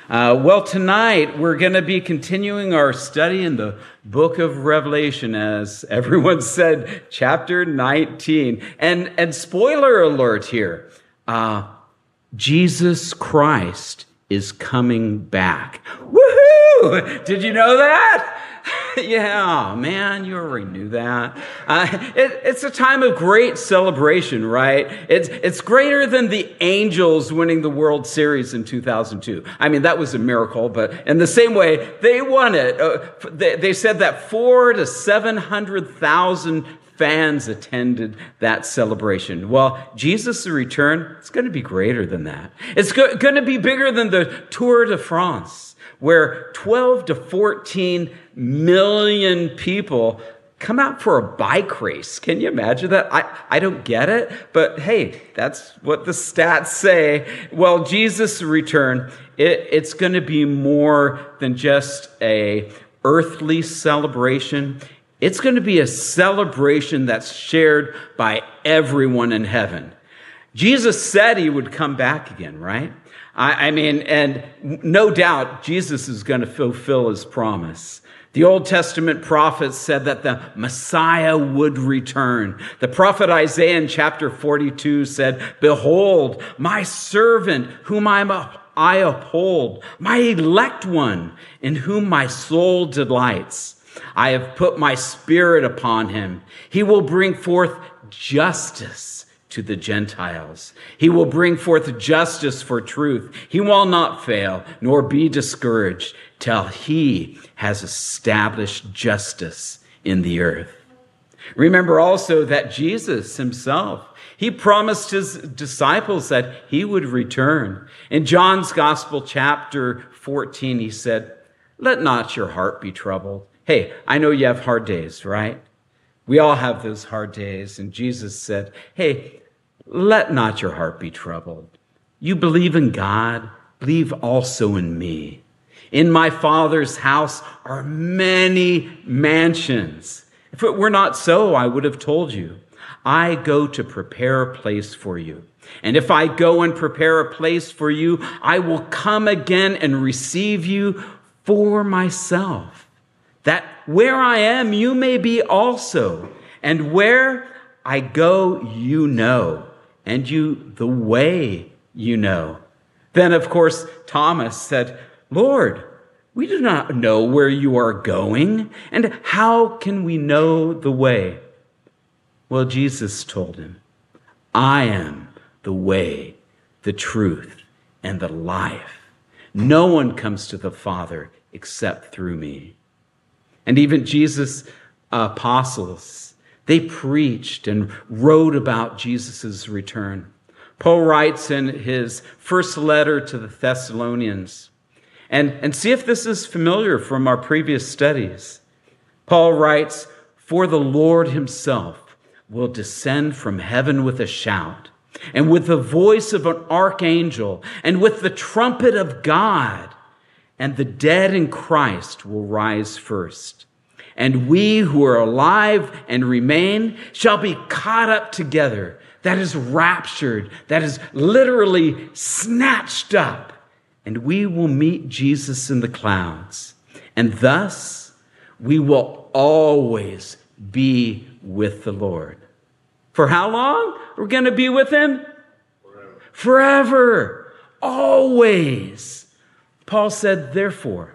Well, tonight we're going to be continuing our study in the book of Revelation, as everyone said, chapter 19. And spoiler alert here, Jesus Christ is coming back. Woohoo! Did you know that? Yeah, man, you already knew that. It's a time of great celebration, right? It's greater than the Angels winning the World Series in 2002. I mean, that was a miracle, but in the same way, they won it. They said that 400,000 to 700,000 fans attended that celebration. Well, Jesus' return, it's going to be greater than that. It's going to be bigger than the Tour de France, where 12 to 14 million people come out for a bike race. Can you imagine that? I don't get it, but hey, that's what the stats say. Well, Jesus' return, it's going to be more than just a earthly celebration. It's going to be a celebration that's shared by everyone in heaven. Jesus said he would come back again, right? I mean, and no doubt Jesus is going to fulfill his promise. The Old Testament prophets said that the Messiah would return. The prophet Isaiah in chapter 42 said, "Behold, my servant whom I uphold, my elect one in whom my soul delights. I have put my spirit upon him. He will bring forth justice to the Gentiles. He will bring forth justice for truth. He will not fail, nor be discouraged, till he has established justice in the earth." Remember also that Jesus himself, he promised his disciples that he would return. In John's Gospel, chapter 14, he said, "Let not your heart be troubled." Hey, I know you have hard days, right? We all have those hard days. And Jesus said, hey, let not your heart be troubled. You believe in God, believe also in me. In my Father's house are many mansions. If it were not so, I would have told you. I go to prepare a place for you. And if I go and prepare a place for you, I will come again and receive you for myself, that where I am, you may be also. And where I go, you know, and you the way you know. Then, of course, Thomas said, "Lord, we do not know where you are going, and how can we know the way?" Well, Jesus told him, "I am the way, the truth, and the life. No one comes to the Father except through me." And even Jesus' apostles, they preached and wrote about Jesus' return. Paul writes in his first letter to the Thessalonians, and see if this is familiar from our previous studies. Paul writes, "For the Lord himself will descend from heaven with a shout, and with the voice of an archangel, and with the trumpet of God. And the dead in Christ will rise first. And we who are alive and remain shall be caught up together." That is raptured. That is literally snatched up. "And we will meet Jesus in the clouds. And thus we will always be with the Lord." For how long we're going to be with him? Forever. Always. Paul said, "Therefore,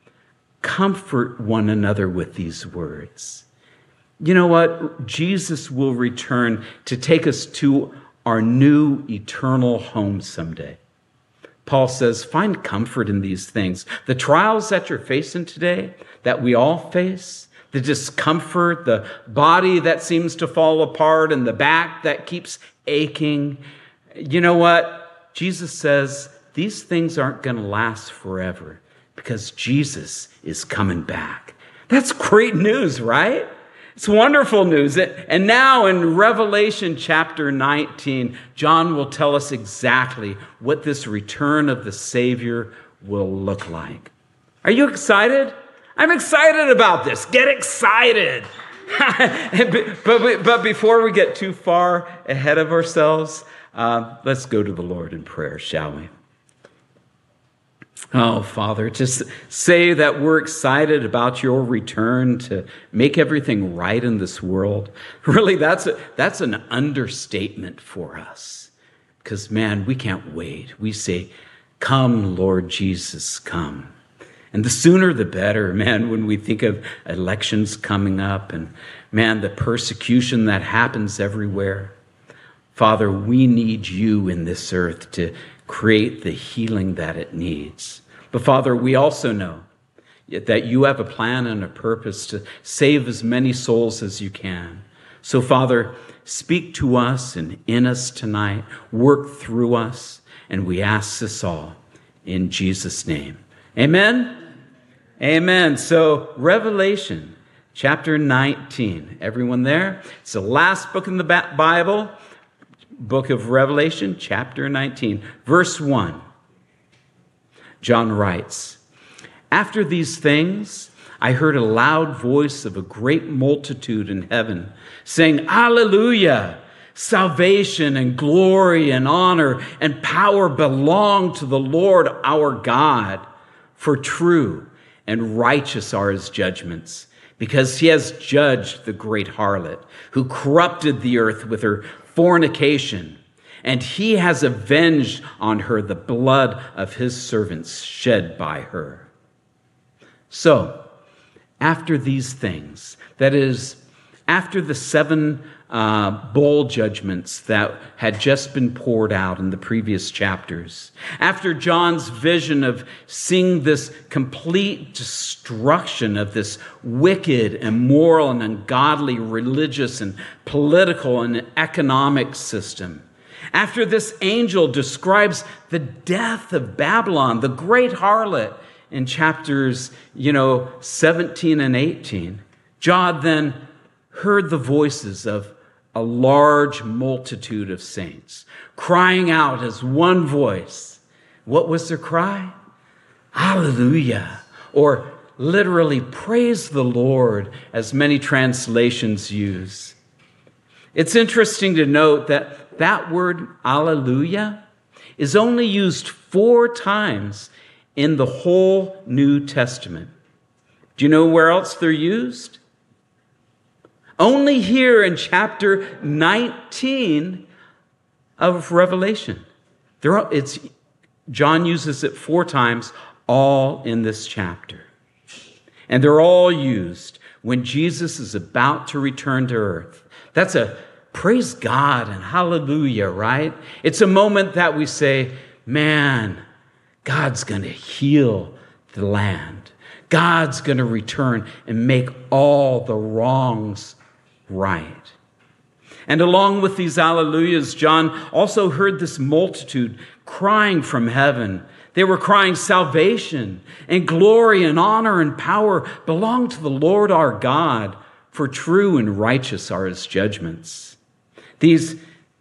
comfort one another with these words." You know what? Jesus will return to take us to our new eternal home someday. Paul says, find comfort in these things. The trials that you're facing today, that we all face, the discomfort, the body that seems to fall apart, and the back that keeps aching. You know what? Jesus says, these things aren't going to last forever because Jesus is coming back. That's great news, right? It's wonderful news. And now in Revelation chapter 19, John will tell us exactly what this return of the Savior will look like. Are you excited? I'm excited about this. Get excited. But before we get too far ahead of ourselves, let's go to the Lord in prayer, shall we? Oh, Father, just say that we're excited about your return to make everything right in this world. Really, that's an understatement for us. Because, man, we can't wait. We say, come, Lord Jesus, come. And the sooner the better, man, when we think of elections coming up and, man, the persecution that happens everywhere. Father, we need you in this earth to create the healing that it needs. But Father, we also know that you have a plan and a purpose to save as many souls as you can. So Father, speak to us and in us tonight, work through us, and we ask this all in Jesus' name. Amen? Amen. So Revelation chapter 19. Everyone there? It's the last book in the Bible. Book of Revelation, chapter 19, verse 1. John writes, "After these things, I heard a loud voice of a great multitude in heaven, saying, 'Alleluia! Salvation and glory and honor and power belong to the Lord our God, for true and righteous are his judgments, because he has judged the great harlot, who corrupted the earth with her fornication, and he has avenged on her the blood of his servants shed by her.'" So, after these things, that is, after the seven bowl judgments that had just been poured out in the previous chapters, after John's vision of seeing this complete destruction of this wicked, immoral, and ungodly religious and political and economic system, after this angel describes the death of Babylon, the great harlot, in chapters 17 and 18, John then heard the voices of a large multitude of saints crying out as one voice. What was their cry? Hallelujah, or literally praise the Lord, as many translations use. It's interesting to note that that word Alleluia is only used 4 times in the whole New Testament. Do you know where else they're used? Only here in chapter 19 of Revelation. John uses it 4 times, all in this chapter. And they're all used when Jesus is about to return to earth. That's a praise God and hallelujah, right? It's a moment that we say, man, God's going to heal the land. God's going to return and make all the wrongs right. And along with these alleluias, John also heard this multitude crying from heaven. They were crying, "Salvation and glory and honor and power belong to the Lord our God, for true and righteous are his judgments." These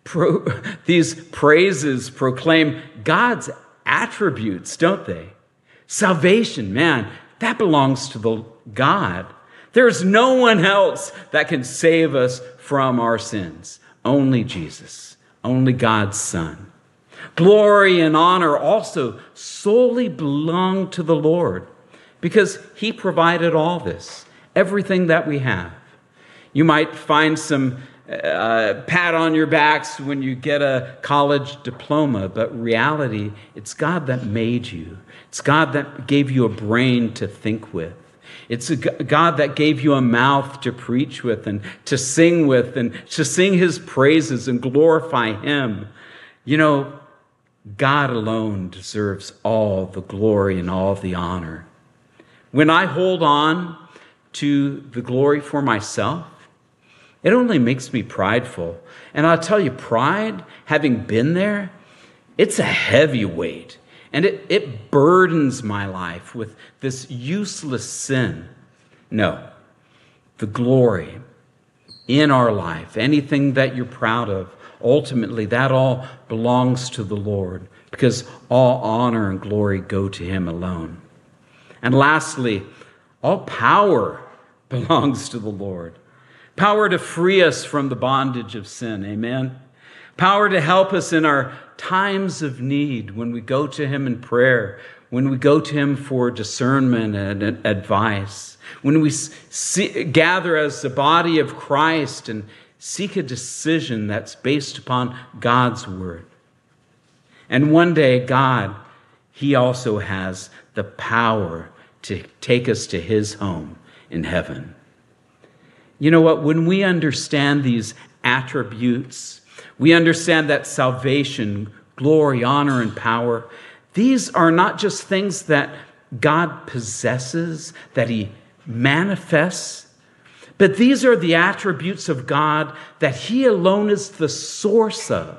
praises proclaim God's attributes, don't they? Salvation, man, that belongs to the God. There's no one else that can save us from our sins. Only Jesus, only God's Son. Glory and honor also solely belong to the Lord, because he provided all this, everything that we have. You might find some pat on your backs when you get a college diploma, but reality, it's God that made you. It's God that gave you a brain to think with. It's a God that gave you a mouth to preach with and to sing with and to sing his praises and glorify him. You know, God alone deserves all the glory and all the honor. When I hold on to the glory for myself, it only makes me prideful. And I'll tell you, pride, having been there, it's a heavy weight. And it burdens my life with this useless sin. No, the glory in our life, anything that you're proud of, ultimately that all belongs to the Lord, because all honor and glory go to him alone. And lastly, all power belongs to the Lord. Power to free us from the bondage of sin, amen? Power to help us in our times of need when we go to him in prayer, when we go to him for discernment and advice, when we gather as the body of Christ and seek a decision that's based upon God's word. And one day, God, he also has the power to take us to his home in heaven. You know what? When we understand these attributes, we understand that salvation, glory, honor, and power, these are not just things that God possesses, that he manifests, but these are the attributes of God that he alone is the source of.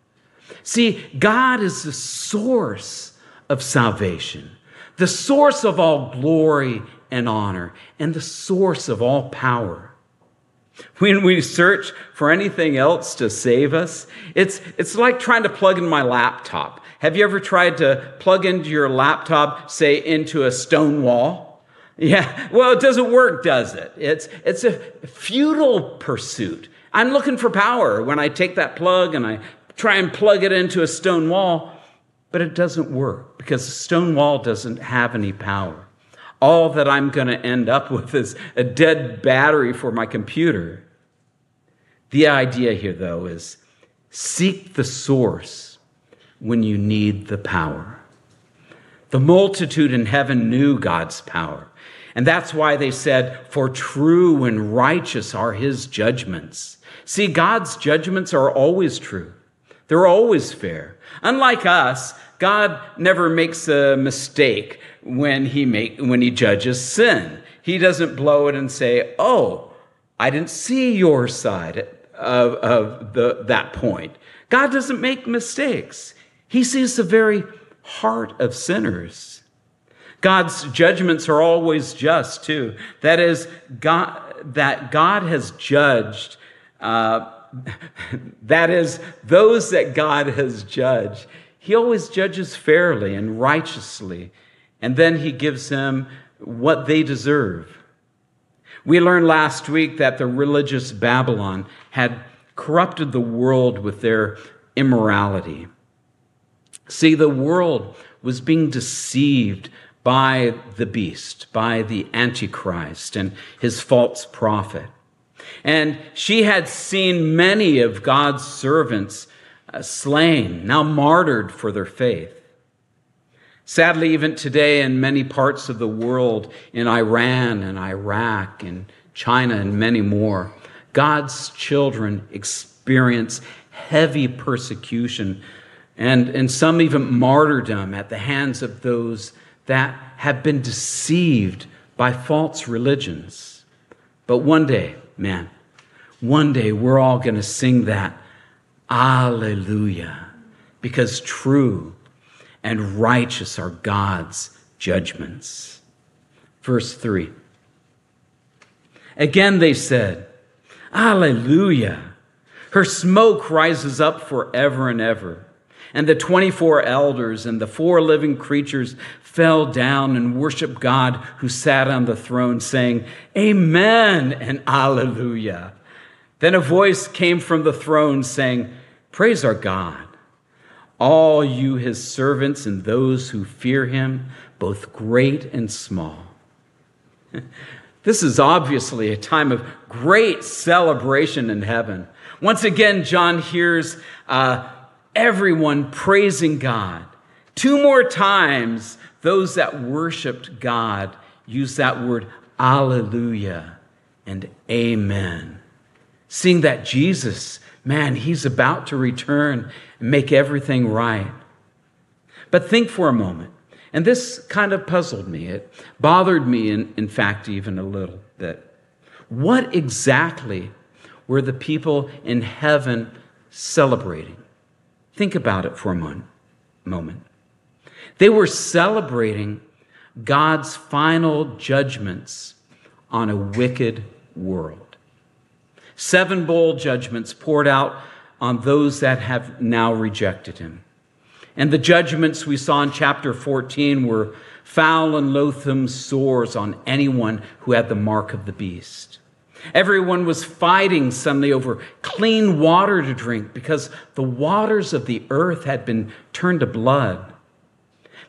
See, God is the source of salvation, the source of all glory and honor, and the source of all power. When we search for anything else to save us, it's like trying to plug in my laptop. Have you ever tried to plug into your laptop, say, into a stone wall? Yeah, well, it doesn't work, does it? It's a futile pursuit. I'm looking for power when I take that plug and I try and plug it into a stone wall, but it doesn't work because the stone wall doesn't have any power. All that I'm going to end up with is a dead battery for my computer. The idea here, though, is seek the source when you need the power. The multitude in heaven knew God's power, and that's why they said, "For true and righteous are his judgments." See, God's judgments are always true. They're always fair. Unlike us, God never makes a mistake when he judges sin. He doesn't blow it and say, "Oh, I didn't see your side of that point." God doesn't make mistakes. He sees the very heart of sinners. God's judgments are always just too. That is, God has judged. That is, those that God has judged, he always judges fairly and righteously, and then he gives them what they deserve. We learned last week that the religious Babylon had corrupted the world with their immorality. See, the world was being deceived by the beast, by the Antichrist and his false prophet. And she had seen many of God's servants slain, now martyred for their faith. Sadly, even today in many parts of the world, in Iran and Iraq and China and many more, God's children experience heavy persecution and some even martyrdom at the hands of those that have been deceived by false religions. But one day, we're all going to sing that Alleluia, because true and righteous are God's judgments. Verse 3. Again they said, Alleluia. Her smoke rises up forever and ever. And the 24 elders and the 4 living creatures fell down and worshiped God who sat on the throne, saying, Amen and Alleluia. Then a voice came from the throne saying, Praise our God, all you his servants and those who fear him, both great and small. This is obviously a time of great celebration in heaven. Once again, John hears everyone praising God. 2 more times, those that worshiped God use that word Alleluia and Amen. Seeing that Jesus, he's about to return and make everything right. But think for a moment. And this kind of puzzled me. It bothered me, in fact, even a little bit. What exactly were the people in heaven celebrating? Think about it for a moment. They were celebrating God's final judgments on a wicked world. 7 bowl judgments poured out on those that have now rejected him. And the judgments we saw in chapter 14 were foul and loathsome sores on anyone who had the mark of the beast. Everyone was fighting suddenly over clean water to drink because the waters of the earth had been turned to blood.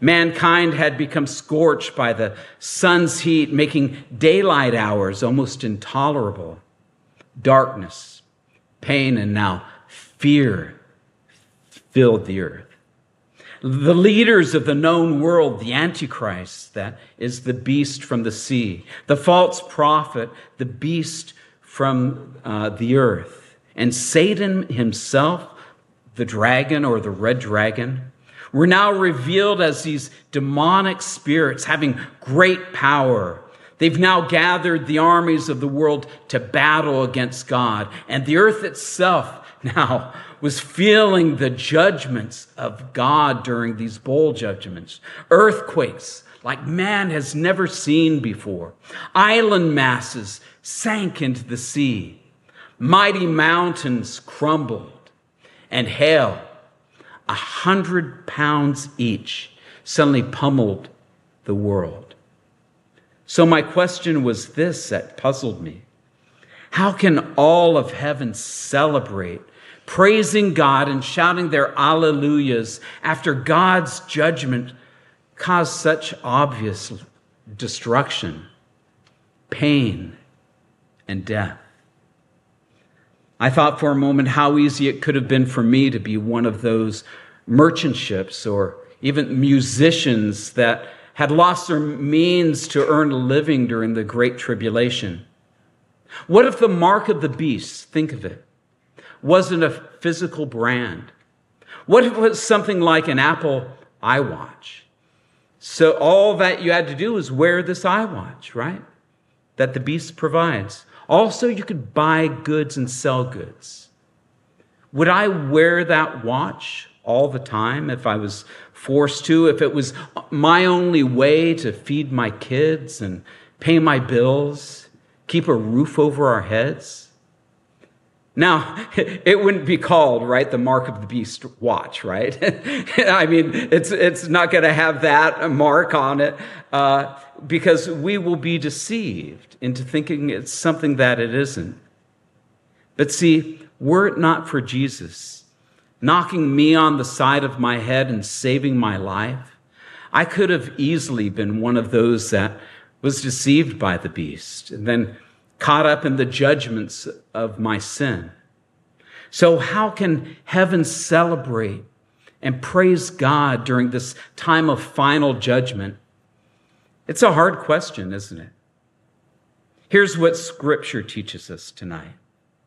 Mankind had become scorched by the sun's heat, making daylight hours almost intolerable. Darkness, pain, and now fear filled the earth. The leaders of the known world, the Antichrist, that is the beast from the sea, the false prophet, the beast from the earth, and Satan himself, the dragon or the red dragon, were now revealed as these demonic spirits having great power. They've now gathered the armies of the world to battle against God, and the earth itself now was feeling the judgments of God during these bowl judgments. Earthquakes like man has never seen before. Island masses sank into the sea. Mighty mountains crumbled. And hail, 100 pounds each, suddenly pummeled the world. So my question was this that puzzled me. How can all of heaven celebrate, praising God and shouting their alleluias after God's judgment caused such obvious destruction, pain, and death? I thought for a moment how easy it could have been for me to be one of those merchant ships or even musicians that had lost their means to earn a living during the Great Tribulation. What if the mark of the beast, think of it, wasn't a physical brand? What if it was something like an Apple iWatch? So all that you had to do was wear this iWatch, right? That the beast provides. Also, you could buy goods and sell goods. Would I wear that watch all the time if I was forced to, if it was my only way to feed my kids and pay my bills, keep a roof over our heads? Now, it wouldn't be called, right, the mark of the beast watch, right? I mean, it's not going to have that mark on it because we will be deceived into thinking it's something that it isn't. But see, were it not for Jesus knocking me on the side of my head and saving my life, I could have easily been one of those that was deceived by the beast and then caught up in the judgments of my sin. So how can heaven celebrate and praise God during this time of final judgment? It's a hard question, isn't it? Here's what Scripture teaches us tonight.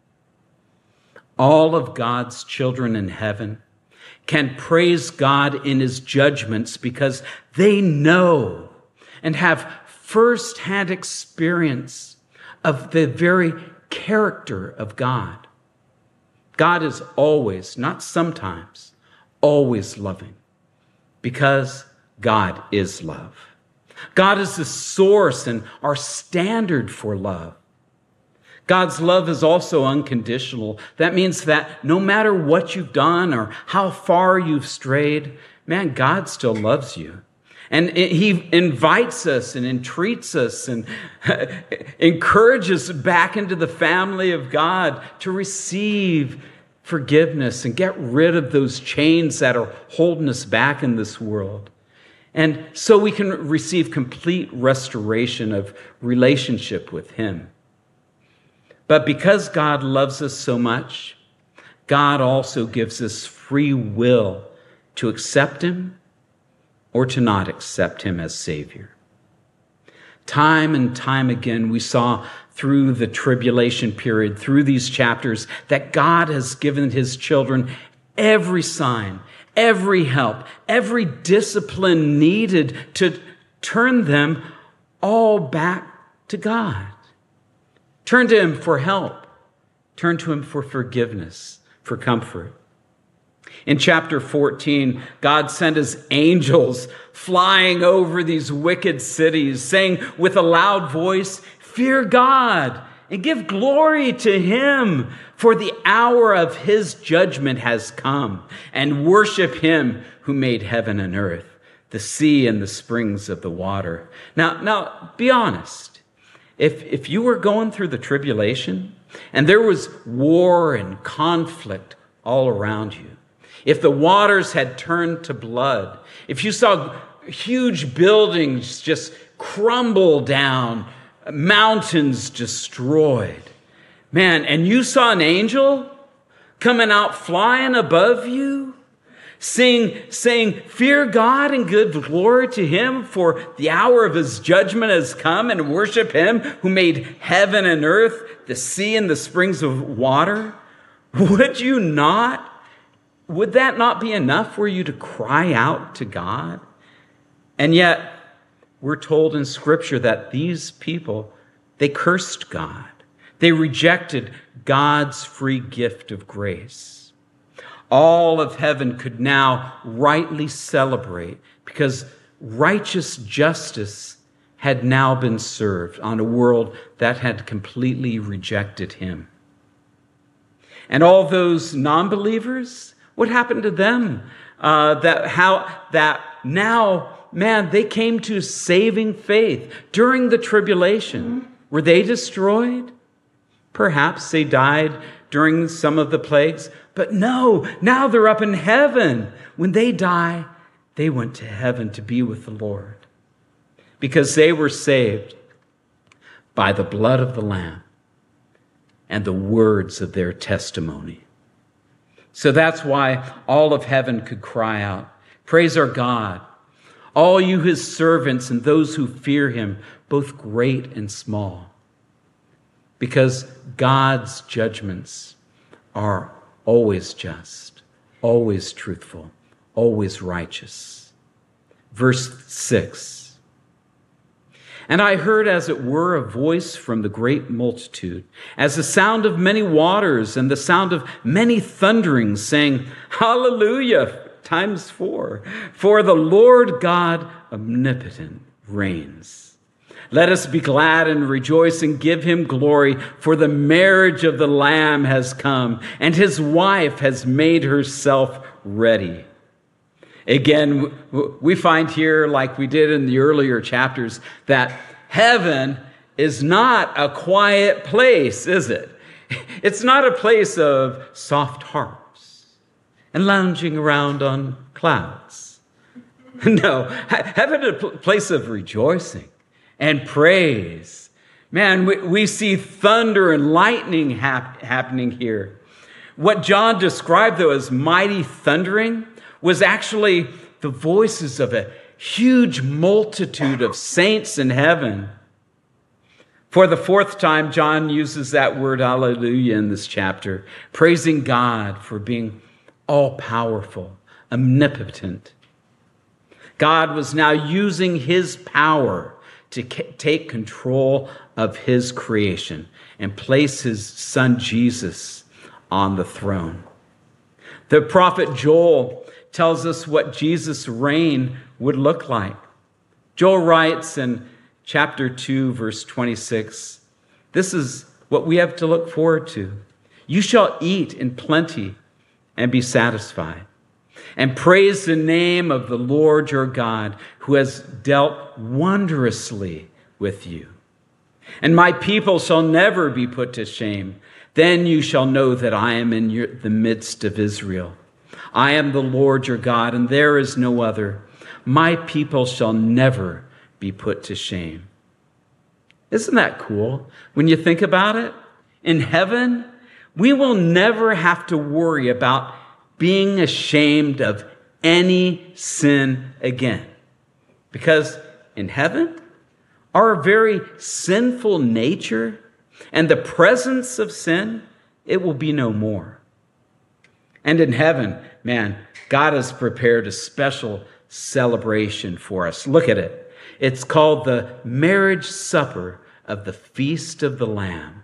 All of God's children in heaven can praise God in his judgments because they know and have firsthand experience of the very character of God. God is always, not sometimes, always loving because God is love. God is the source and our standard for love. God's love is also unconditional. That means that no matter what you've done or how far you've strayed, man, God still loves you. And he invites us and entreats us and encourages us back into the family of God to receive forgiveness and get rid of those chains that are holding us back in this world. And so we can receive complete restoration of relationship with him. But because God loves us so much, God also gives us free will to accept him or to not accept him as Savior. Time and time again, we saw through the tribulation period, through these chapters, that God has given his children every sign, every help, every discipline needed to turn them all back to God. Turn to him for help. Turn to him for forgiveness, for comfort. In chapter 14, God sent his angels flying over these wicked cities, saying with a loud voice, "Fear God and give glory to him, for the hour of his judgment has come, and worship him who made heaven and earth, the sea and the springs of the water." Now, be honest. If you were going through the tribulation and there was war and conflict all around you, if the waters had turned to blood, if you saw huge buildings just crumble down, mountains destroyed. Man, and you saw an angel coming out flying above you, saying, fear God and give glory to him, for the hour of his judgment has come, and worship him who made heaven and earth, the sea and the springs of water. Would that not be enough for you to cry out to God? And yet, we're told in Scripture that these people, they cursed God. They rejected God's free gift of grace. All of heaven could now rightly celebrate because righteous justice had now been served on a world that had completely rejected him. And all those non-believers, what happened to them? They came to saving faith during the tribulation. Were they destroyed? Perhaps they died during some of the plagues, but no, now they're up in heaven. When they die, they went to heaven to be with the Lord because they were saved by the blood of the Lamb and the words of their testimony. So that's why all of heaven could cry out, praise our God, all you his servants and those who fear him, both great and small. Because God's judgments are always just, always truthful, always righteous. Verse 6. And I heard, as it were, a voice from the great multitude, as the sound of many waters and the sound of many thunderings, saying, Hallelujah, times 4. For the Lord God omnipotent reigns. Let us be glad and rejoice and give him glory, for the marriage of the Lamb has come, and his wife has made herself ready. Again, we find here, like we did in the earlier chapters, that heaven is not a quiet place, is it? It's not a place of soft harps and lounging around on clouds. No, heaven is a place of rejoicing and praise. Man, we see thunder and lightning happening here. What John described, though, as mighty thundering was actually the voices of a huge multitude of saints in heaven. For the 4th time, John uses that word hallelujah in this chapter, praising God for being all-powerful, omnipotent. God was now using his power to take control of his creation and place his son Jesus on the throne. The prophet Joel tells us what Jesus' reign would look like. Joel writes in chapter 2, verse 26, this is what we have to look forward to. You shall eat in plenty and be satisfied, and praise the name of the Lord your God, who has dealt wondrously with you. And my people shall never be put to shame. Then you shall know that I am in the midst of Israel. I am the Lord your God, and there is no other. My people shall never be put to shame. Isn't that cool? When you think about it, in heaven, we will never have to worry about being ashamed of any sin again. Because in heaven, our very sinful nature and the presence of sin, it will be no more. And in heaven, man, God has prepared a special celebration for us. Look at it. It's called the marriage supper of the Feast of the Lamb.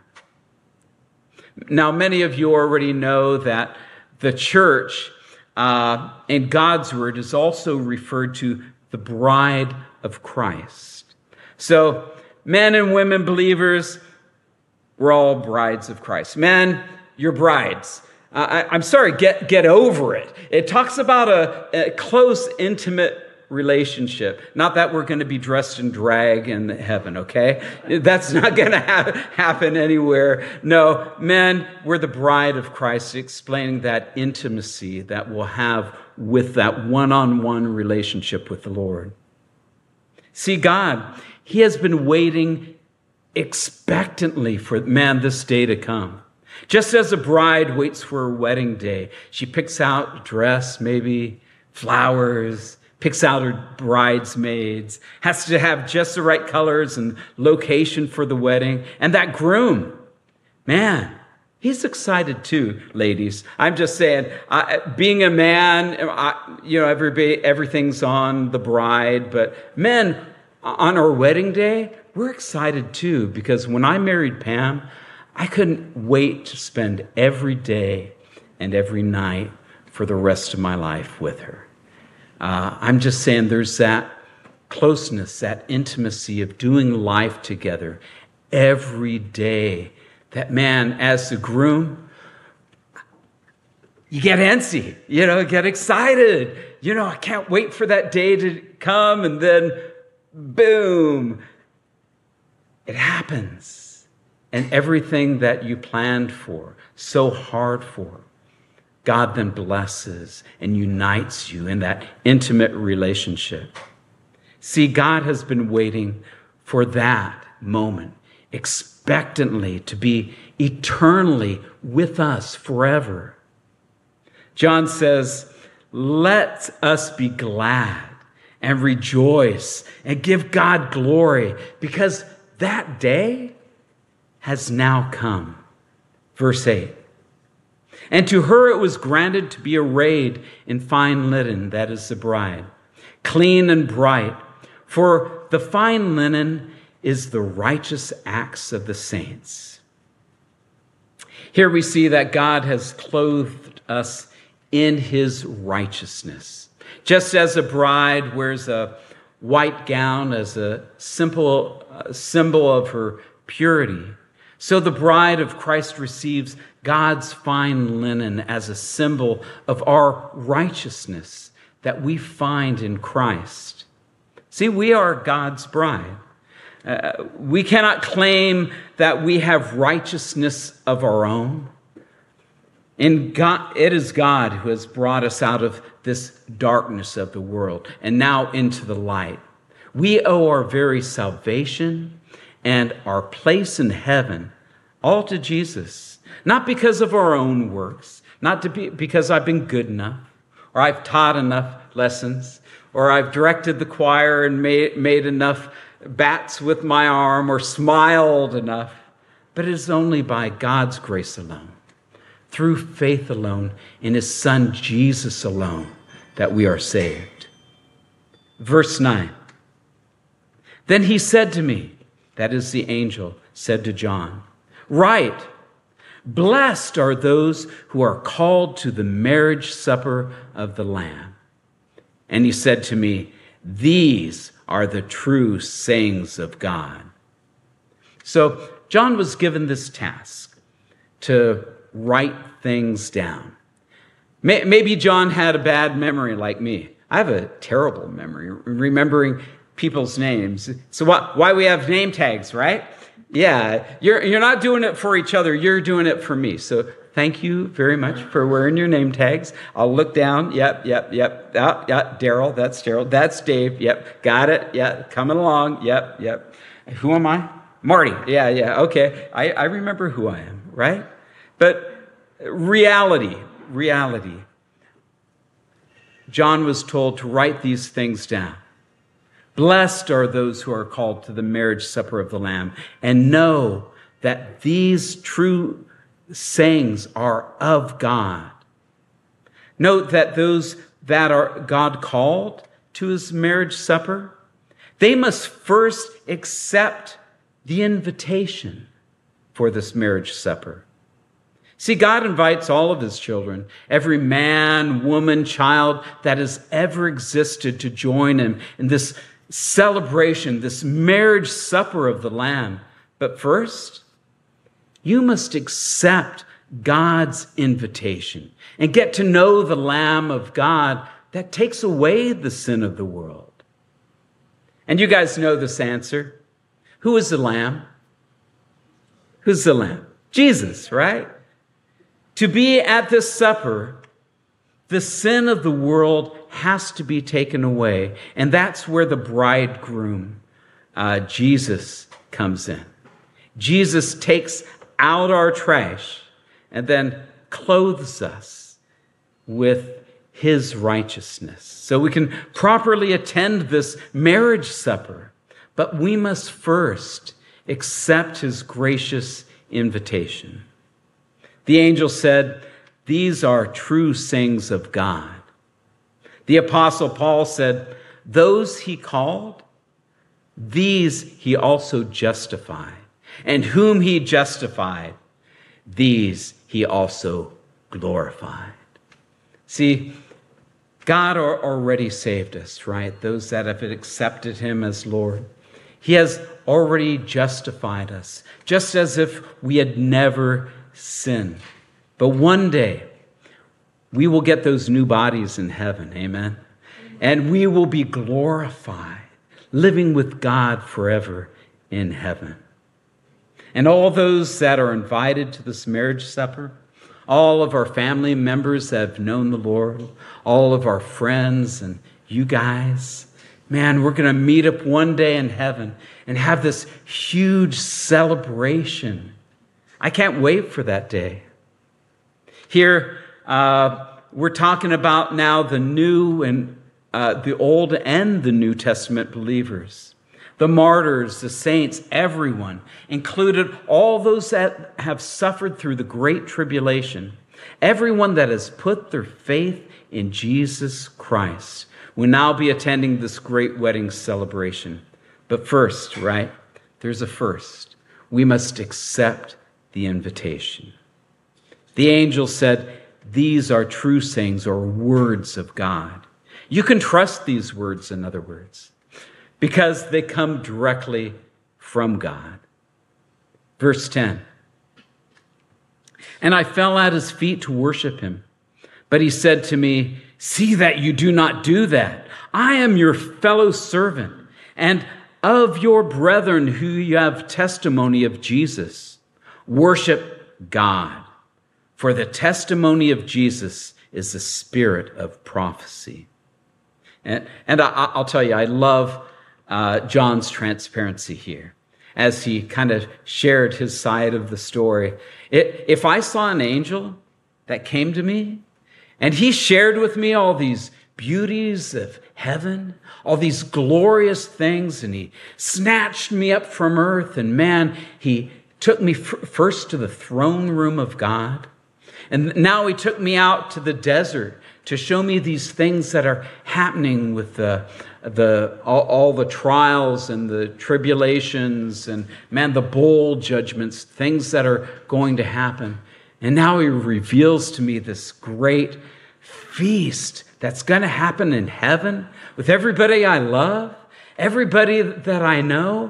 Now, many of you already know that the church in God's word is also referred to the bride of Christ. So, men and women believers, we're all brides of Christ. Men, you're brides. I'm sorry, get over it. It talks about a close, intimate relationship. Not that we're going to be dressed in drag in heaven, okay? That's not going to happen anywhere. No, men, we're the bride of Christ, explaining that intimacy that we'll have with that one-on-one relationship with the Lord. See, God, he has been waiting expectantly for, this day to come. Just as a bride waits for her wedding day, she picks out a dress, maybe flowers, picks out her bridesmaids, has to have just the right colors and location for the wedding. And that groom, he's excited too, ladies. I'm just saying, being a man, everything's on the bride, but men, on our wedding day, we're excited too, because when I married Pam, I couldn't wait to spend every day and every night for the rest of my life with her. I'm just saying there's that closeness, that intimacy of doing life together every day. That as the groom, you get antsy, get excited. I can't wait for that day to come, and then boom, it happens. And everything that you planned for, so hard for, God then blesses and unites you in that intimate relationship. See, God has been waiting for that moment, expectantly to be eternally with us forever. John says, let us be glad and rejoice and give God glory, because that day has now come. Verse 8. And to her it was granted to be arrayed in fine linen, that is the bride, clean and bright. For the fine linen is the righteous acts of the saints. Here we see that God has clothed us in his righteousness. Just as a bride wears a white gown as a simple symbol of her purity, so the bride of Christ receives God's fine linen as a symbol of our righteousness that we find in Christ. See, we are God's bride. We cannot claim that we have righteousness of our own. It is God who has brought us out of this darkness of the world and now into the light. We owe our very salvation and our place in heaven all to Jesus, not because of our own works, because I've been good enough, or I've taught enough lessons, or I've directed the choir and made enough bats with my arm, or smiled enough, but it is only by God's grace alone, through faith alone, in his Son Jesus alone, that we are saved. Verse 9. Then he said to me, that is the angel said to John, "Write, blessed are those who are called to the marriage supper of the Lamb." And he said to me, "These are the true sayings of God." So John was given this task to write things down. Maybe John had a bad memory like me. I have a terrible memory, remembering people's names. So why we have name tags, right? Yeah, you're not doing it for each other. You're doing it for me. So thank you very much for wearing your name tags. I'll look down. Yep. Daryl, that's Daryl. That's Dave. Yep, got it. Yeah, coming along. Yep. Who am I? Marty. Yeah. Okay, I remember who I am, right? But reality. John was told to write these things down. Blessed are those who are called to the marriage supper of the Lamb, and know that these true sayings are of God. Note that those that are God called to his marriage supper, they must first accept the invitation for this marriage supper. See, God invites all of his children, every man, woman, child that has ever existed, to join him in this celebration, this marriage supper of the Lamb. But first, you must accept God's invitation and get to know the Lamb of God that takes away the sin of the world. And you guys know this answer. Who is the Lamb? Who's the Lamb? Jesus, right? To be at this supper, the sin of the world has to be taken away. And that's where the bridegroom, Jesus, comes in. Jesus takes out our trash and then clothes us with his righteousness so we can properly attend this marriage supper. But we must first accept his gracious invitation. The angel said, "These are true sayings of God." The Apostle Paul said, "Those he called, these he also justified. And whom he justified, these he also glorified." See, God already saved us, right? Those that have accepted him as Lord. He has already justified us, just as if we had never sinned. But one day, we will get those new bodies in heaven, amen? And we will be glorified, living with God forever in heaven. And all those that are invited to this marriage supper, all of our family members that have known the Lord, all of our friends and you guys, man, we're going to meet up one day in heaven and have this huge celebration. I can't wait for that day. Here, we're talking about now the new and the Old and the New Testament believers, the martyrs, the saints, everyone, included all those that have suffered through the great tribulation, everyone that has put their faith in Jesus Christ will now be attending this great wedding celebration. But first, right, there's a first. We must accept the invitation. The angel said, "These are true sayings or words of God." You can trust these words, in other words, because they come directly from God. Verse 10. "And I fell at his feet to worship him. But he said to me, 'See that you do not do that. I am your fellow servant and of your brethren who you have testimony of Jesus. Worship God, for the testimony of Jesus is the spirit of prophecy.'" And I'll tell you, I love John's transparency here as he kind of shared his side of the story. If I saw an angel that came to me and he shared with me all these beauties of heaven, all these glorious things, and he snatched me up from earth, and man, he took me first to the throne room of God, and now he took me out to the desert to show me these things that are happening with all the trials and the tribulations and, man, the bowl judgments, things that are going to happen. And now he reveals to me this great feast that's going to happen in heaven with everybody I love, everybody that I know.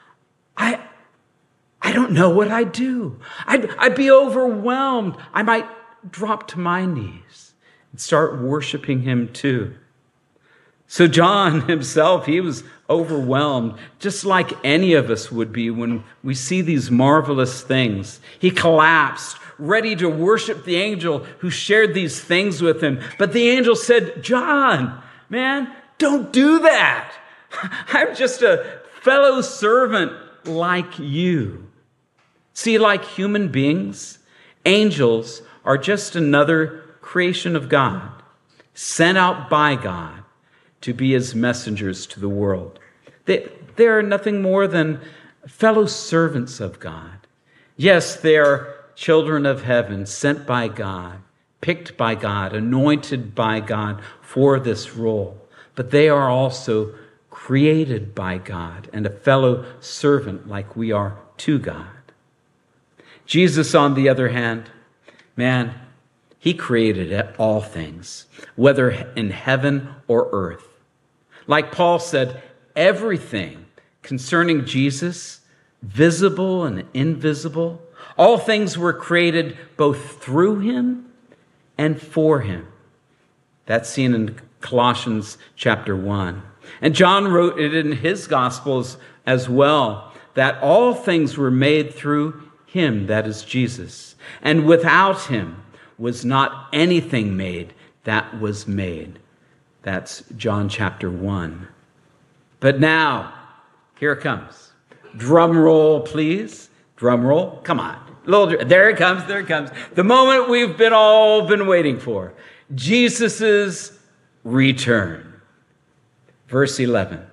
I don't know what I'd do. I'd be overwhelmed. I might drop to my knees and start worshiping him too. So John himself, he was overwhelmed, just like any of us would be when we see these marvelous things. He collapsed, ready to worship the angel who shared these things with him. But the angel said, "John, man, don't do that. I'm just a fellow servant like you." See, like human beings, angels are just another creation of God, sent out by God to be his messengers to the world. They are nothing more than fellow servants of God. Yes, they are children of heaven, sent by God, picked by God, anointed by God for this role. But they are also created by God and a fellow servant like we are to God. Jesus, on the other hand, man, he created all things, whether in heaven or earth. Like Paul said, everything concerning Jesus, visible and invisible, all things were created both through him and for him. That's seen in Colossians chapter 1. And John wrote it in his Gospels as well, that all things were made through him, that is Jesus. And without him was not anything made that was made. That's John chapter 1. But now, here it comes. Drum roll, please. Drum roll. Come on. There it comes. There it comes. The moment we've all been waiting for. Jesus' return. Verse 11.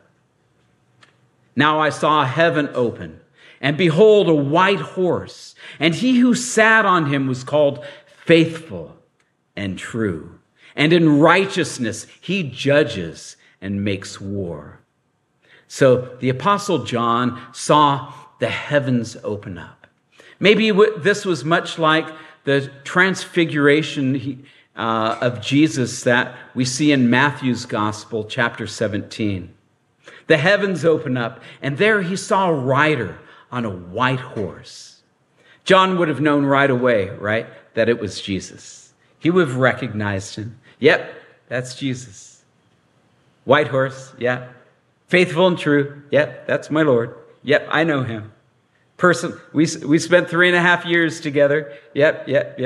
Now I saw heaven open, and behold, a white horse, and he who sat on him was called Faithful and True. And in righteousness he judges and makes war. So the Apostle John saw the heavens open up. Maybe this was much like the transfiguration of Jesus that we see in Matthew's Gospel, chapter 17. The heavens open up, and there he saw a rider on a white horse. John would have known right away, right, that it was Jesus. He would have recognized him. Yep, that's Jesus. White horse, yeah. Faithful and true, yep, that's my Lord. Yep, I know him. We spent 3.5 years together. Yep.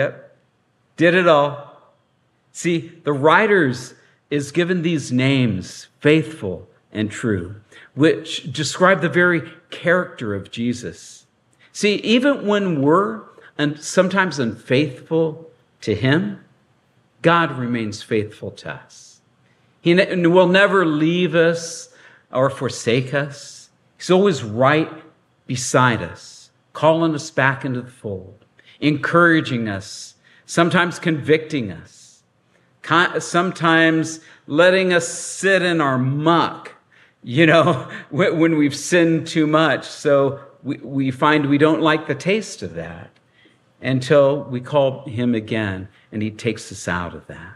Did it all. See, the writers is given these names, faithful and true, which describe the very character of Jesus. See, even when we're sometimes unfaithful to him, God remains faithful to us. He will never leave us or forsake us. He's always right beside us, calling us back into the fold, encouraging us, sometimes convicting us, sometimes letting us sit in our muck, when we've sinned too much. So we find we don't like the taste of that until we call him again and he takes us out of that.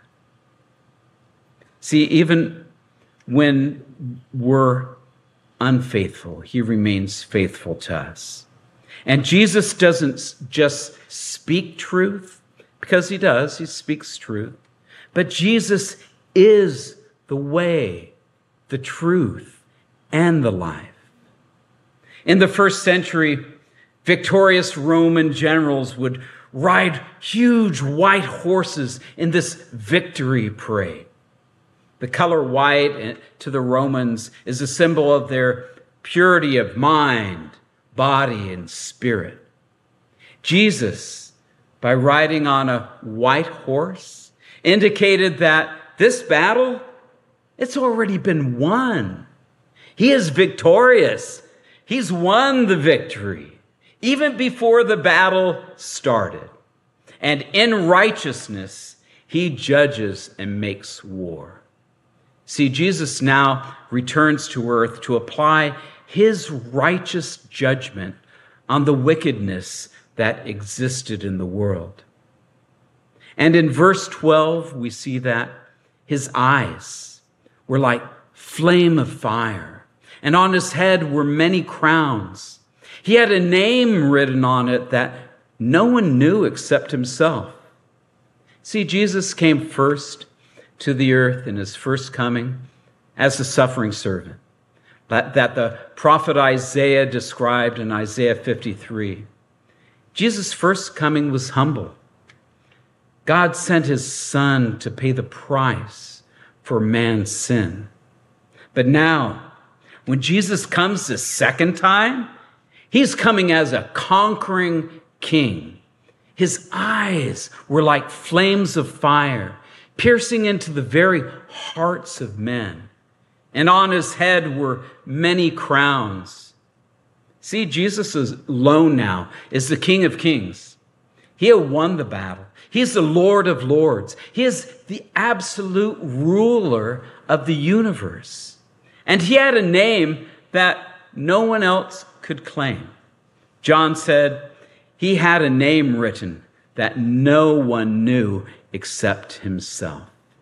See, even when we're unfaithful, he remains faithful to us. And Jesus doesn't just speak truth, because he does, he speaks truth, but Jesus is the way, the truth, and the life. In the first century, victorious Roman generals would ride huge white horses in this victory parade. The color white to the Romans is a symbol of their purity of mind, body, and spirit. Jesus, by riding on a white horse, indicated that this battle, it's already been won. He is victorious. He's won the victory, even before the battle started. And in righteousness, he judges and makes war. See, Jesus now returns to earth to apply his righteous judgment on the wickedness that existed in the world. And in verse 12, we see that his eyes were like flame of fire, and on his head were many crowns. He had a name written on it that no one knew except himself. See, Jesus came first to the earth in his first coming as a suffering servant that the prophet Isaiah described in Isaiah 53. Jesus' first coming was humble. God sent his son to pay the price for man's sin. But now, when Jesus comes the second time, he's coming as a conquering king. His eyes were like flames of fire, piercing into the very hearts of men. And on his head were many crowns. See, Jesus is alone now, is the King of Kings. He had won the battle. He is the Lord of Lords. He is the absolute ruler of the universe. And he had a name that no one else could claim. John said he had a name written that no one knew except himself.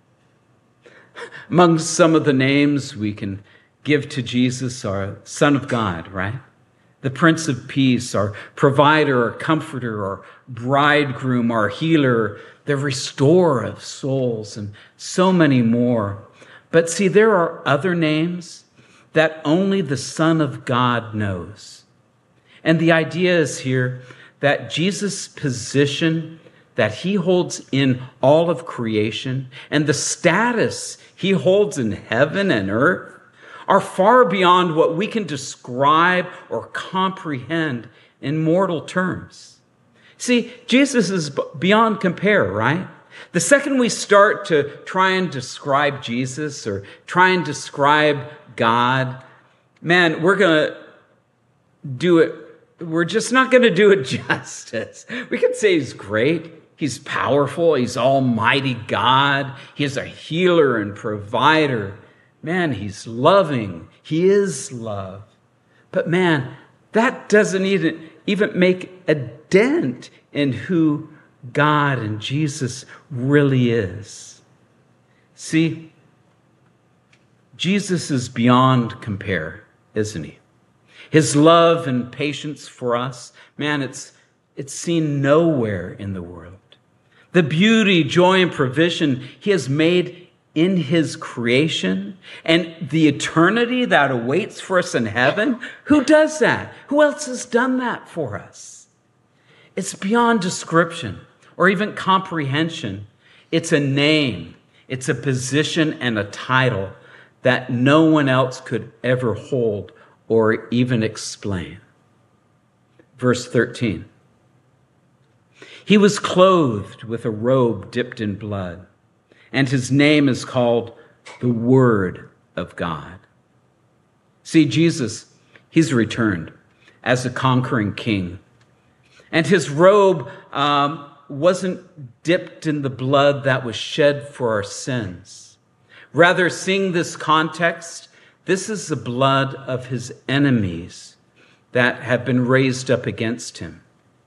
Among some of the names we can give to Jesus are Son of God, right? The Prince of Peace, our provider, our comforter, our bridegroom, our healer, the restorer of souls, and so many more. But see, there are other names that only the Son of God knows. And the idea is here that Jesus' position that he holds in all of creation and the status he holds in heaven and earth are far beyond what we can describe or comprehend in mortal terms. See, Jesus is beyond compare, right? The second we start to try and describe Jesus or try and describe God, man, we're just not going to do it justice. We can say he's great, he's powerful, he's almighty God, he's a healer and provider. Man, he's loving, he is love. But man, that doesn't even make a dent in who God and Jesus really is. See, Jesus is beyond compare, isn't he? His love and patience for us, man, it's seen nowhere in the world. The beauty, joy, and provision he has made in his creation and the eternity that awaits for us in heaven, who does that? Who else has done that for us? It's beyond description or even comprehension. It's a name, it's a position and a title that no one else could ever hold or even explain. Verse 13. He was clothed with a robe dipped in blood, and his name is called the Word of God. See, Jesus, he's returned as a conquering king. And his robe wasn't dipped in the blood that was shed for our sins. Rather, seeing this context, this is the blood of his enemies that have been raised up against him.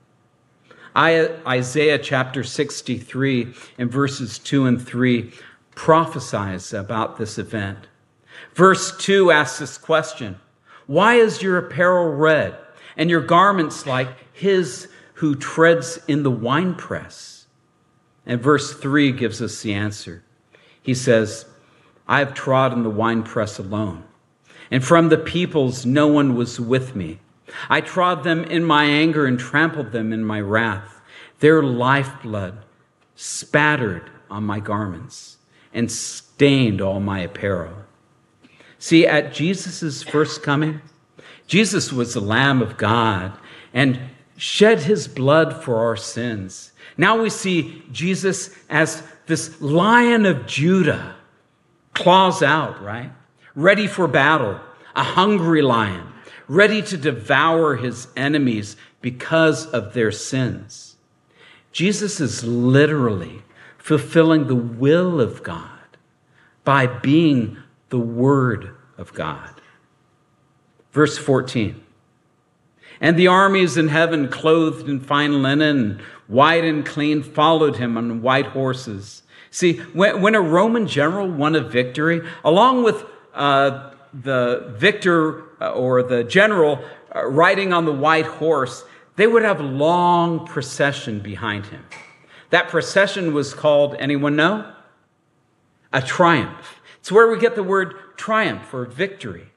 Isaiah chapter 63 and verses 2 and 3 prophesies about this event. Verse 2 asks this question: why is your apparel red and your garments like his who treads in the winepress? And verse 3 gives us the answer. He says, I have trodden the winepress alone, and from the peoples no one was with me. I trod them in my anger and trampled them in my wrath. Their lifeblood spattered on my garments and stained all my apparel. See, at Jesus' first coming, Jesus was the Lamb of God and shed his blood for our sins. Now we see Jesus as this Lion of Judah, claws out, right? Ready for battle, a hungry lion, ready to devour his enemies because of their sins. Jesus is literally fulfilling the will of God by being the Word of God. Verse 14. And the armies in heaven, clothed in fine linen, white and clean, followed him on white horses. See, when a Roman general won a victory, along with the victor or the general riding on the white horse, they would have a long procession behind him. That procession was called, anyone know? A triumph. It's where we get the word triumph or victory.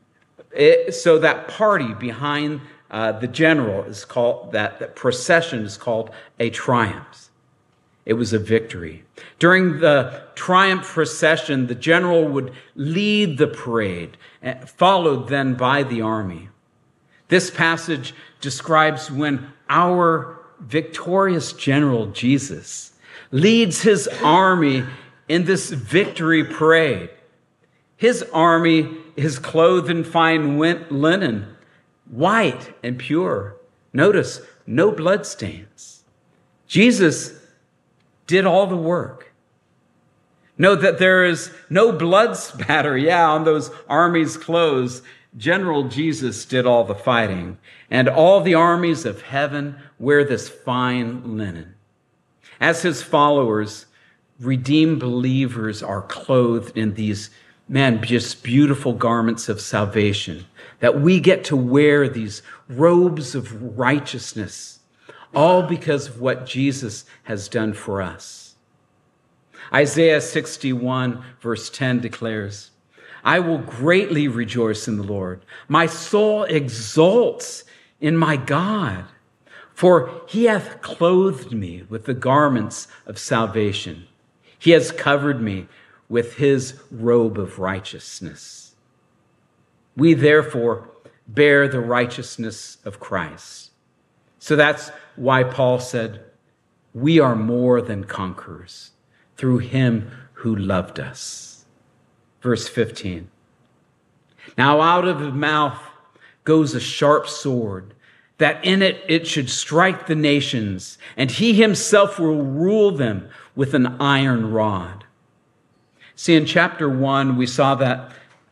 So that party behind the general is called, that procession is called a triumph. It was a victory. During the triumph procession, the general would lead the parade, followed then by the army. This passage describes when our victorious general, Jesus, leads his army in this victory parade. His army is clothed in fine linen, white and pure. Notice, no bloodstains. Jesus did all the work. Note that there is no blood spatter, on those armies' clothes. General Jesus did all the fighting, and all the armies of heaven wear this fine linen. As his followers, redeemed believers are clothed in these, just beautiful garments of salvation, that we get to wear these robes of righteousness, all because of what Jesus has done for us. Isaiah 61 verse 10 declares, I will greatly rejoice in the Lord. My soul exults in my God, For he hath clothed me with the garments of salvation. He has covered me with his robe of righteousness. We therefore bear the righteousness of Christ. So that's why Paul said, we are more than conquerors through him who loved us. Verse 15. Now out of his mouth goes a sharp sword, that in it should strike the nations, and he himself will rule them with an iron rod. See, in chapter 1, we saw that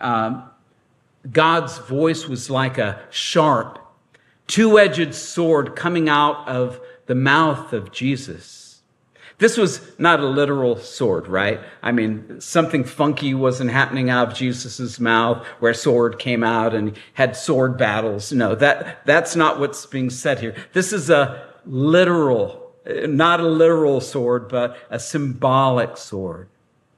God's voice was like a sharp, two-edged sword coming out of the mouth of Jesus. This was not a literal sword, right? I mean, something funky wasn't happening out of Jesus' mouth where a sword came out and had sword battles. No, that's not what's being said here. This is a literal, not a literal sword, but a symbolic sword.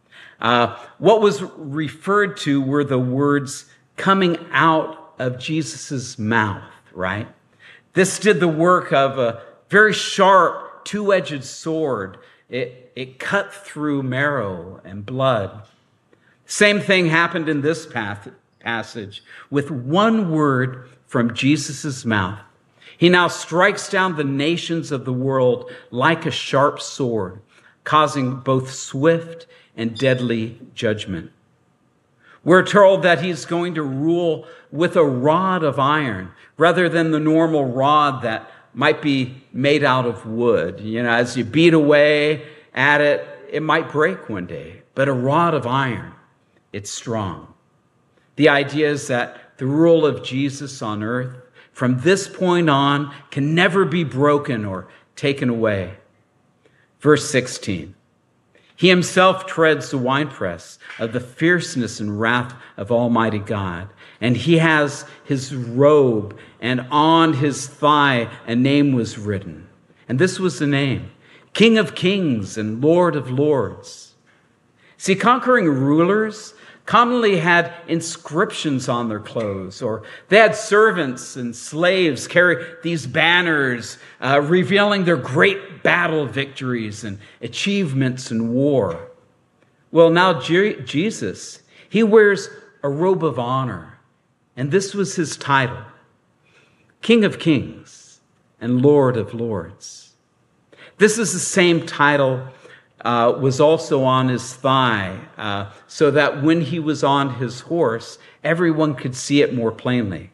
What was referred to were the words coming out of Jesus' mouth, right? This did the work of a very sharp, two-edged sword. It cut through marrow and blood. Same thing happened in this passage. With one word from Jesus' mouth, he now strikes down the nations of the world like a sharp sword, causing both swift and deadly judgment. We're told that he's going to rule with a rod of iron rather than the normal rod that might be made out of wood. You know, as you beat away at it, it might break one day. But a rod of iron, it's strong. The idea is that the rule of Jesus on earth from this point on can never be broken or taken away. Verse 16. He himself treads the winepress of the fierceness and wrath of Almighty God. And he has his robe, and on his thigh a name was written. And this was the name, King of Kings and Lord of Lords. See, conquering rulers commonly had inscriptions on their clothes, or they had servants and slaves carry these banners revealing their great battle victories and achievements in war. Well, now Jesus, he wears a robe of honor, and this was his title, King of Kings and Lord of Lords. This is the same title was also on his thigh, so that when he was on his horse, everyone could see it more plainly.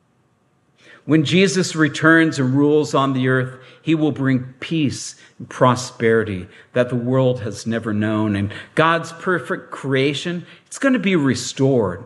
When Jesus returns and rules on the earth, he will bring peace and prosperity that the world has never known. And God's perfect creation, it's going to be restored.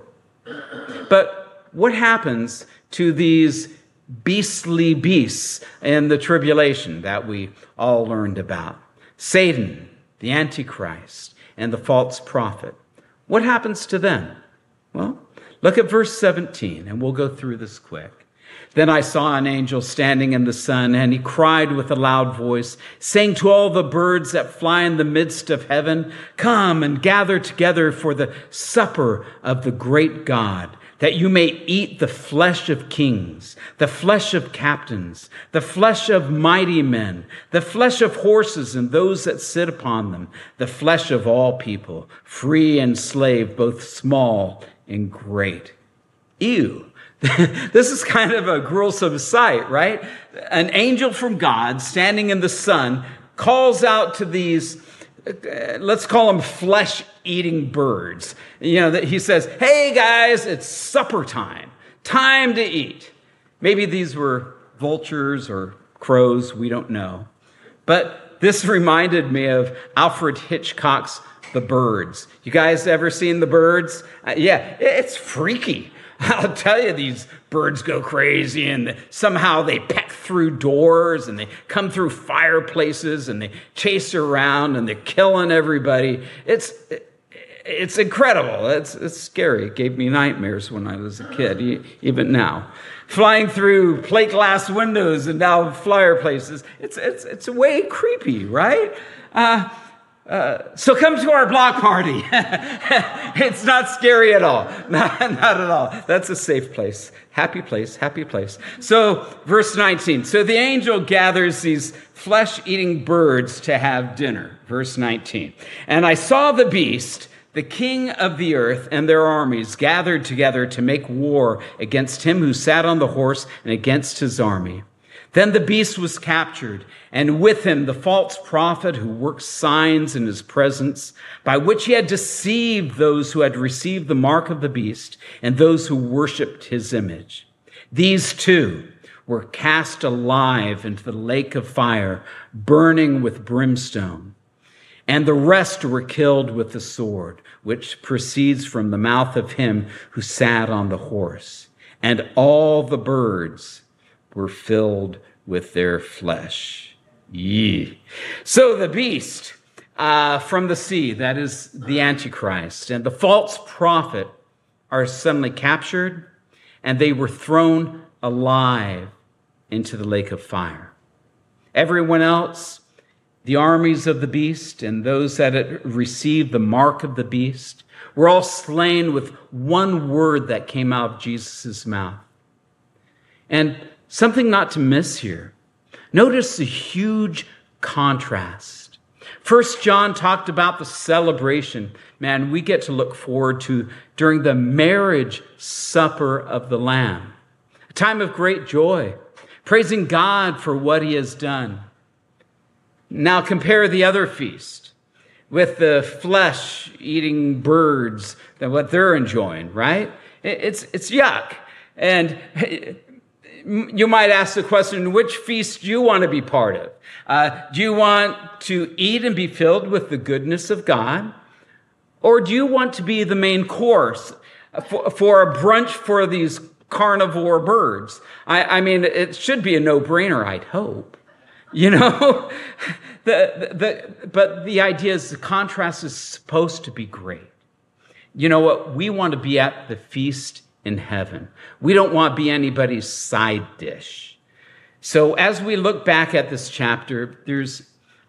But what happens to these beastly beasts in the tribulation that we all learned about? Satan, the Antichrist, and the false prophet. What happens to them? Well, look at verse 17, and we'll go through this quick. Then I saw an angel standing in the sun, and he cried with a loud voice, saying to all the birds that fly in the midst of heaven, come and gather together for the supper of the great God, that you may eat the flesh of kings, the flesh of captains, the flesh of mighty men, the flesh of horses and those that sit upon them, the flesh of all people, free and slave, both small and great. Ew. This is kind of a gruesome sight, right? An angel from God standing in the sun calls out to these, let's call them flesh-eating birds. You know, that he says, hey guys, it's supper time to eat. Maybe these were vultures or crows, we don't know. But this reminded me of Alfred Hitchcock's The Birds. You guys ever seen The Birds? Yeah, it's freaky. I'll tell you, these birds go crazy, and somehow they peck through doors, and they come through fireplaces, and they chase around, and they're killing everybody. It's incredible. It's scary. It gave me nightmares when I was a kid, even now. Flying through plate glass windows and down fireplaces. It's way creepy, right? So come to our block party. It's not scary at all. Not at all. That's a safe place. Happy place, happy place. So verse 19. So the angel gathers these flesh-eating birds to have dinner. Verse 19. And I saw the beast, the king of the earth, and their armies gathered together to make war against him who sat on the horse and against his army. Then the beast was captured, and with him the false prophet who worked signs in his presence, by which he had deceived those who had received the mark of the beast and those who worshipped his image. These two were cast alive into the lake of fire, burning with brimstone. And the rest were killed with the sword, which proceeds from the mouth of him who sat on the horse. And all the birds were filled with their flesh. Yee. So the beast from the sea, that is the Antichrist, and the false prophet are suddenly captured, and they were thrown alive into the lake of fire. Everyone else, the armies of the beast and those that had received the mark of the beast, were all slain with one word that came out of Jesus' mouth. And something not to miss here. Notice the huge contrast. First John talked about the celebration, man, we get to look forward to during the marriage supper of the Lamb. A time of great joy, praising God for what he has done. Now compare the other feast with the flesh-eating birds and what they're enjoying, right? It's yuck. And you might ask the question, which feast do you want to be part of? Do you want to eat and be filled with the goodness of God? Or do you want to be the main course for a brunch for these carnivore birds? I mean, it should be a no-brainer, I'd hope. You know? But the idea is the contrast is supposed to be great. You know what? We want to be at the feast in heaven. We don't want to be anybody's side dish. So as we look back at this chapter, there's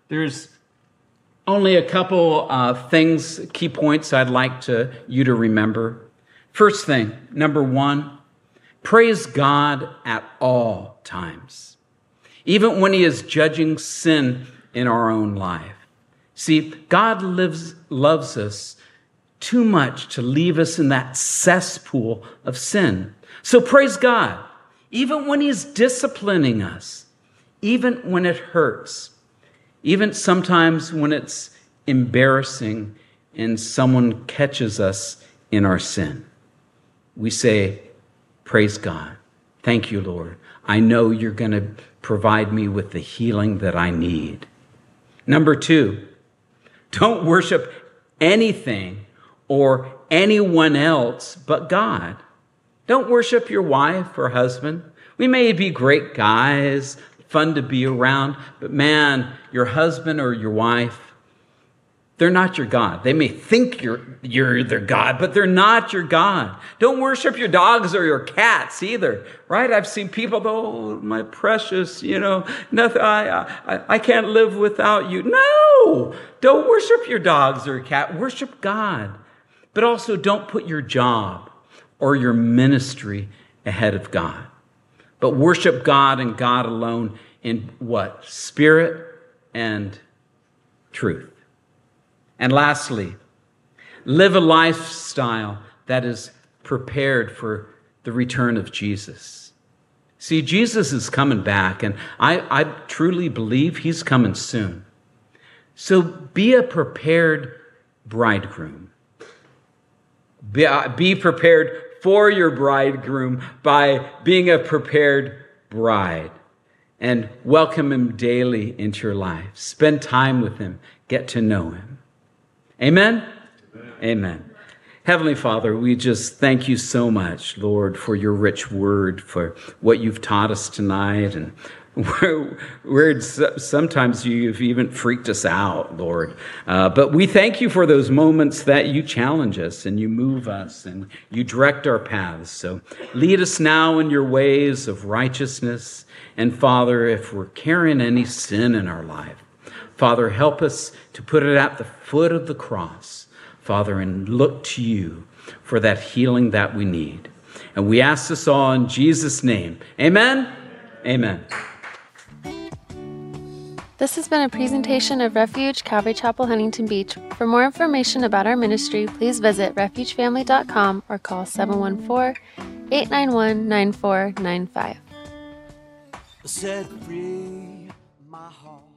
only a couple things, key points I'd like you to remember. First thing, number one, praise God at all times, even when he is judging sin in our own life. See, God loves us too much to leave us in that cesspool of sin. So praise God, even when he's disciplining us, even when it hurts, even sometimes when it's embarrassing and someone catches us in our sin. We say, praise God. Thank you, Lord. I know you're going to provide me with the healing that I need. Number two, don't worship anything or anyone else but God. Don't worship your wife or husband. We may be great guys, fun to be around, but man, your husband or your wife, they're not your God. They may think you're their God, but they're not your God. Don't worship your dogs or your cats either, right? I've seen people, oh, my precious, nothing. I can't live without you. No, don't worship your dogs or cat. Worship God. But also don't put your job or your ministry ahead of God. But worship God and God alone in what? Spirit and truth. And lastly, live a lifestyle that is prepared for the return of Jesus. See, Jesus is coming back, and I truly believe he's coming soon. So be a prepared bridegroom. Be prepared for your bridegroom by being a prepared bride. And welcome him daily into your life. Spend time with him. Get to know him. Amen? Amen. Heavenly Father, we just thank you so much, Lord, for your rich word, for what you've taught us tonight, and where sometimes you've even freaked us out, Lord. But we thank you for those moments that you challenge us and you move us and you direct our paths. So lead us now in your ways of righteousness. And Father, if we're carrying any sin in our life, Father, help us to put it at the foot of the cross, Father, and look to you for that healing that we need. And we ask this all in Jesus' name. Amen? Amen. This has been a presentation of Refuge Calvary Chapel, Huntington Beach. For more information about our ministry, please visit refugefamily.com or call 714-891-9495. Set free my heart.